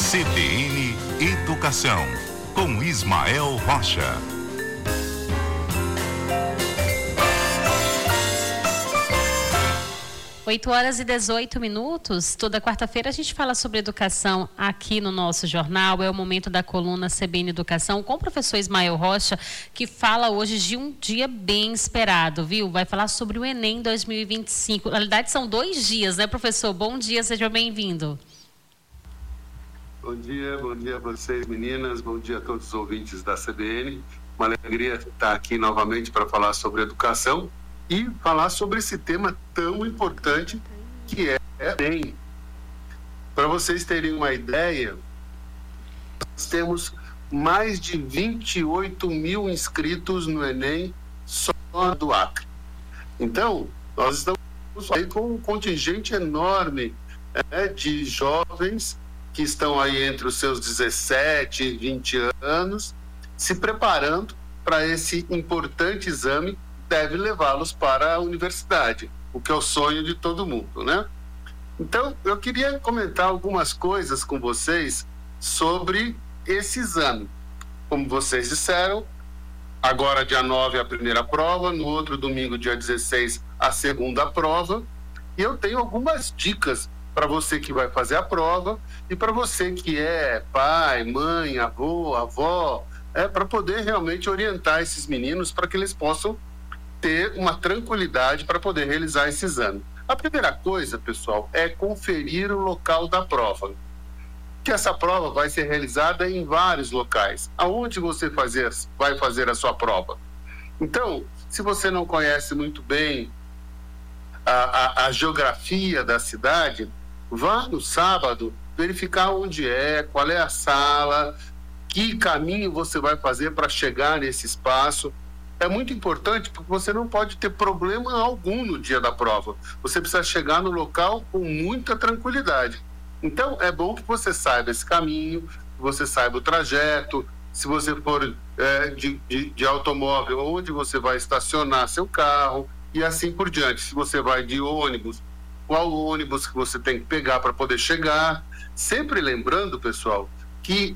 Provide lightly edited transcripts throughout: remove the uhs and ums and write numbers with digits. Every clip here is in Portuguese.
CBN Educação, com Ismael Rocha. Oito horas e 18 minutos. Toda quarta-feira a gente fala sobre educação aqui no nosso jornal. É o momento da coluna CBN Educação com o professor Ismael Rocha, que fala hoje de um dia bem esperado, viu? Vai falar sobre o Enem 2025. Na verdade, são 2 dias, né, professor? Bom dia, seja bem-vindo. Bom dia a vocês, meninas. Bom dia a todos os ouvintes da CBN. Uma alegria estar aqui novamente para falar sobre educação e falar sobre esse tema tão importante que é o Enem. Para vocês terem uma ideia, nós temos mais de 28 mil inscritos no Enem só do Acre. Então, nós estamos aí com um contingente enorme de jovens que estão aí entre os seus 17 e 20 anos, se preparando para esse importante exame, deve levá-los para a universidade, o que é o sonho de todo mundo, né? Então, eu queria comentar algumas coisas com vocês sobre esse exame. Como vocês disseram, agora dia 9 a primeira prova, no outro domingo, dia 16, a segunda prova, e eu tenho algumas dicas para você que vai fazer a prova e para você que é pai, mãe, avô, avó, para poder realmente orientar esses meninos para que eles possam ter uma tranquilidade para poder realizar esse exame. A primeira coisa, pessoal, é conferir o local da prova. Que essa prova vai ser realizada em vários locais. Aonde você vai fazer a sua prova? Então, se você não conhece muito bem a geografia da cidade, vá no sábado verificar onde qual é a sala, que caminho você vai fazer para chegar nesse espaço. É muito importante porque você não pode ter problema algum no dia da prova. Você precisa chegar no local com muita tranquilidade. Então, é bom que você saiba esse caminho, que você saiba o trajeto, se você for de automóvel, onde você vai estacionar seu carro e assim por diante. Se você vai de ônibus, qual ônibus que você tem que pegar para poder chegar. Sempre lembrando, pessoal, que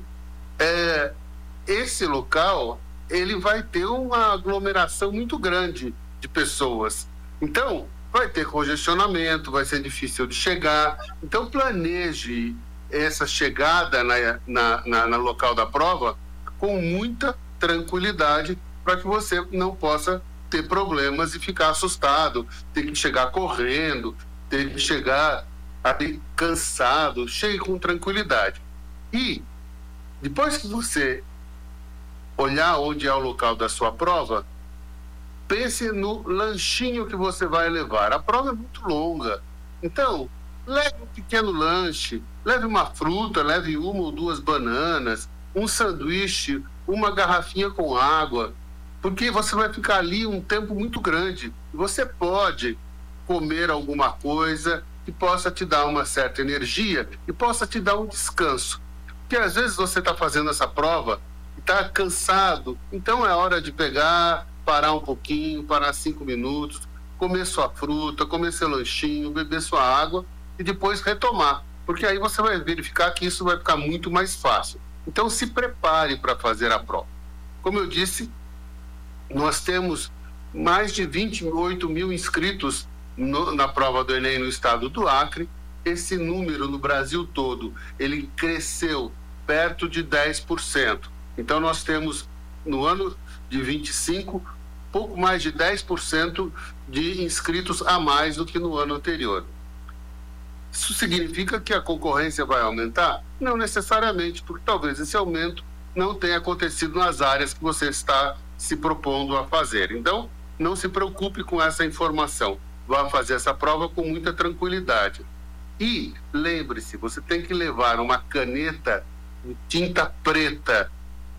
esse local ele vai ter uma aglomeração muito grande de pessoas. Então, vai ter congestionamento, vai ser difícil de chegar. Então, planeje essa chegada no local da prova com muita tranquilidade para que você não possa ter problemas e ficar assustado, ter que chegar correndo, ter que chegar ali cansado. Chegue com tranquilidade. E, depois que você olhar onde é o local da sua prova, pense no lanchinho que você vai levar. A prova é muito longa, então leve um pequeno lanche, leve uma fruta, leve 1 ou 2 bananas, um sanduíche, uma garrafinha com água, porque você vai ficar ali um tempo muito grande. Você pode comer alguma coisa que possa te dar uma certa energia e possa te dar um descanso, porque às vezes você está fazendo essa prova está cansado, então é hora de parar um pouquinho, parar 5 minutos, comer sua fruta, comer seu lanchinho, beber sua água e depois retomar, porque aí você vai verificar que isso vai ficar muito mais fácil. Então se prepare para fazer a prova. Como eu disse, nós temos mais de 28 mil inscritos na prova do Enem no estado do Acre. Esse número no Brasil todo, ele cresceu perto de 10%. Então, nós temos, no ano de 25, pouco mais de 10% de inscritos a mais do que no ano anterior. Isso significa que a concorrência vai aumentar? Não necessariamente, porque talvez esse aumento não tenha acontecido nas áreas que você está se propondo a fazer. Então, não se preocupe com essa informação. Vá fazer essa prova com muita tranquilidade. E, lembre-se, você tem que levar uma caneta de tinta preta,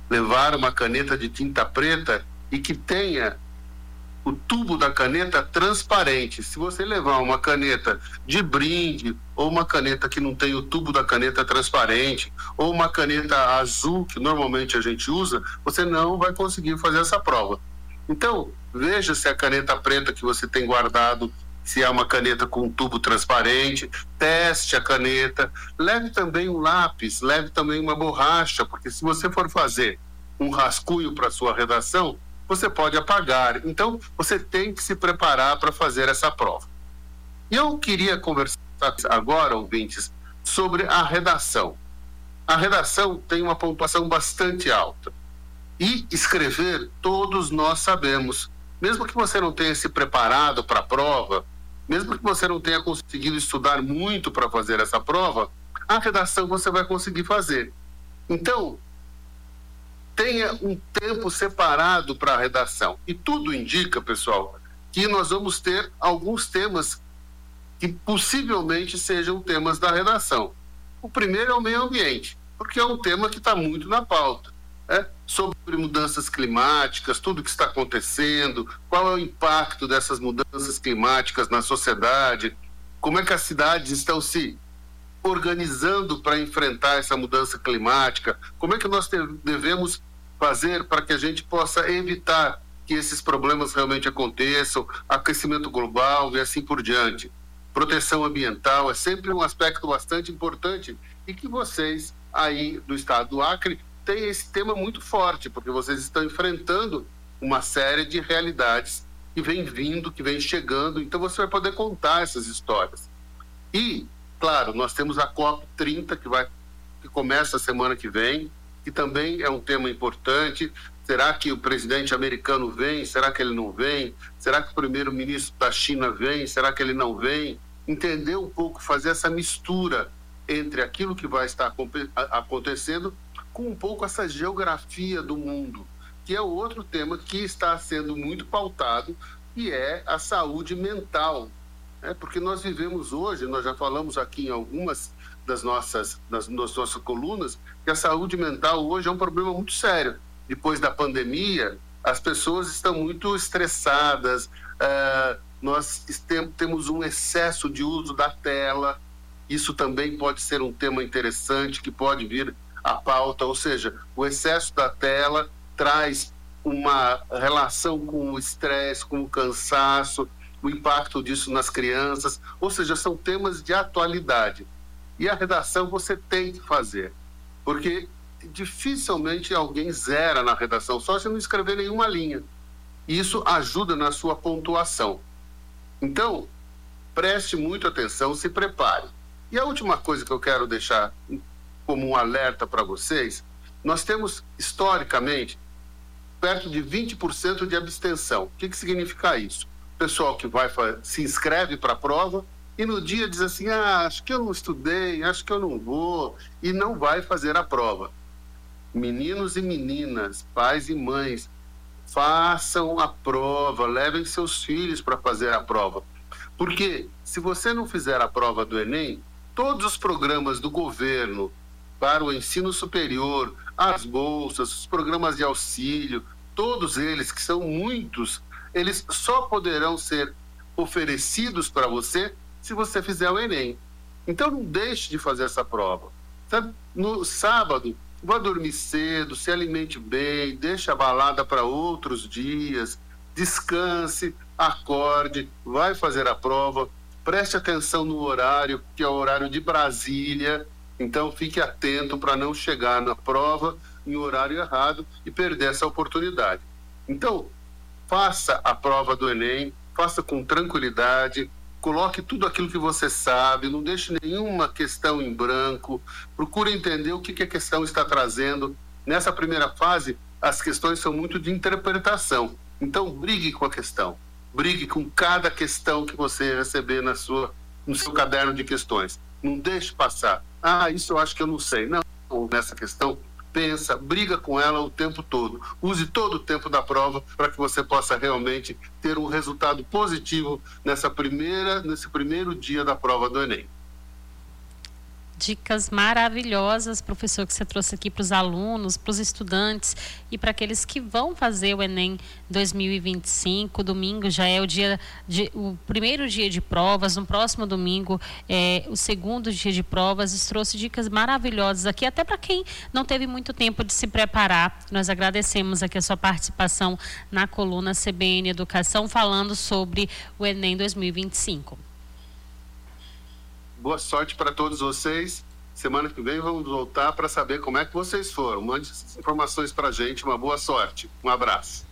e que tenha o tubo da caneta transparente. Se você levar uma caneta de brinde, ou uma caneta que não tem o tubo da caneta transparente, ou uma caneta azul, que normalmente a gente usa, você não vai conseguir fazer essa prova. Então, veja se a caneta preta que você tem guardado se é uma caneta com um tubo transparente, teste a caneta, leve também um lápis, leve também uma borracha, porque se você for fazer um rascunho para sua redação, você pode apagar. Então, você tem que se preparar para fazer essa prova. E eu queria conversar agora, ouvintes, sobre a redação. A redação tem uma pontuação bastante alta. E escrever, todos nós sabemos. Mesmo que você não tenha se preparado para a prova, mesmo que você não tenha conseguido estudar muito para fazer essa prova, a redação você vai conseguir fazer. Então, tenha um tempo separado para a redação. E tudo indica, pessoal, que nós vamos ter alguns temas que possivelmente sejam temas da redação. O primeiro é o meio ambiente, porque é um tema que está muito na pauta. Sobre mudanças climáticas, tudo que está acontecendo, qual é o impacto dessas mudanças climáticas na sociedade, como é que as cidades estão se organizando para enfrentar essa mudança climática, como é que nós devemos fazer para que a gente possa evitar que esses problemas realmente aconteçam, aquecimento global e assim por diante. Proteção ambiental é sempre um aspecto bastante importante e que vocês aí do estado do Acre têm esse tema muito forte, porque vocês estão enfrentando uma série de realidades que vem vindo, que vem chegando, então você vai poder contar essas histórias. E, claro, nós temos a COP30 que começa a semana que vem, que também é um tema importante. Será que o presidente americano vem? Será que ele não vem? Será que o primeiro-ministro da China vem? Será que ele não vem? Entender um pouco, fazer essa mistura entre aquilo que vai estar acontecendo com um pouco essa geografia do mundo, que é o outro tema que está sendo muito pautado, que é a saúde mental. Porque nós vivemos hoje, nós já falamos aqui em algumas das nossas colunas, que a saúde mental hoje é um problema muito sério. Depois da pandemia, as pessoas estão muito estressadas, nós temos um excesso de uso da tela, isso também pode ser um tema interessante que pode vir à pauta, ou seja, o excesso da tela traz uma relação com o estresse, com o cansaço, o impacto disso nas crianças, ou seja, são temas de atualidade. E a redação você tem que fazer, porque dificilmente alguém zera na redação, só se não escrever nenhuma linha. E isso ajuda na sua pontuação. Então, preste muita atenção, se prepare. E a última coisa que eu quero deixar como um alerta para vocês, nós temos, historicamente, perto de 20% de abstenção. O que significa isso? O pessoal que se inscreve para a prova e no dia diz assim, acho que eu não estudei, acho que eu não vou, e não vai fazer a prova. Meninos e meninas, pais e mães, façam a prova, levem seus filhos para fazer a prova. Porque se você não fizer a prova do Enem, todos os programas do governo para o ensino superior, as bolsas, os programas de auxílio, todos eles, que são muitos, eles só poderão ser oferecidos para você se você fizer o Enem. Então não deixe de fazer essa prova. Sabe? No sábado, vá dormir cedo, se alimente bem, deixe a balada para outros dias, descanse, acorde, vai fazer a prova, preste atenção no horário, que é o horário de Brasília, então fique atento para não chegar na prova em horário errado e perder essa oportunidade. Então, faça a prova do Enem, faça com tranquilidade, coloque tudo aquilo que você sabe, não deixe nenhuma questão em branco, procure entender o que a questão está trazendo. Nessa primeira fase, as questões são muito de interpretação, então brigue com a questão, brigue com cada questão que você receber no seu caderno de questões. Não deixe passar, isso eu acho que eu não sei. Não, nessa questão, pensa, briga com ela o tempo todo. Use todo o tempo da prova para que você possa realmente ter um resultado positivo nesse primeiro dia da prova do Enem. Dicas maravilhosas, professor, que você trouxe aqui para os alunos, para os estudantes e para aqueles que vão fazer o Enem 2025. Domingo já é o primeiro dia de provas, no próximo domingo é o segundo dia de provas. Trouxe dicas maravilhosas aqui, até para quem não teve muito tempo de se preparar. Nós agradecemos aqui a sua participação na coluna CBN Educação, falando sobre o Enem 2025. Boa sorte para todos vocês. Semana que vem vamos voltar para saber como é que vocês foram. Mande essas informações para a gente. Uma boa sorte. Um abraço.